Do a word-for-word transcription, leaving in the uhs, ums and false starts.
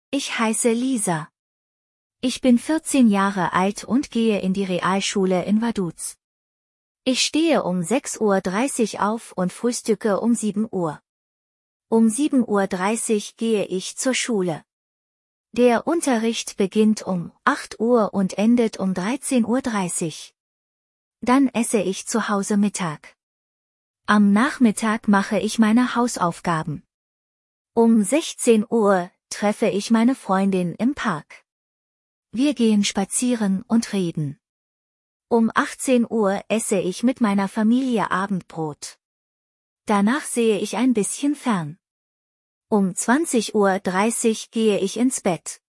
Ich heiße Lisa. Ich bin vierzehn Jahre alt und gehe in die Realschule in Vaduz. Ich stehe um sechs Uhr dreißig auf und frühstücke um sieben Uhr. Um sieben Uhr dreißig gehe ich zur Schule. Der Unterricht beginnt um acht Uhr und endet um dreizehn Uhr dreißig. Dann esse ich zu Hause Mittag. Am Nachmittag mache ich meine Hausaufgaben. Um sechzehn Uhr treffe ich meine Freundin im Park. Wir gehen spazieren und reden. Um achtzehn Uhr esse ich mit meiner Familie Abendbrot. Danach sehe ich ein bisschen fern. Um zwanzig Uhr dreißig gehe ich ins Bett.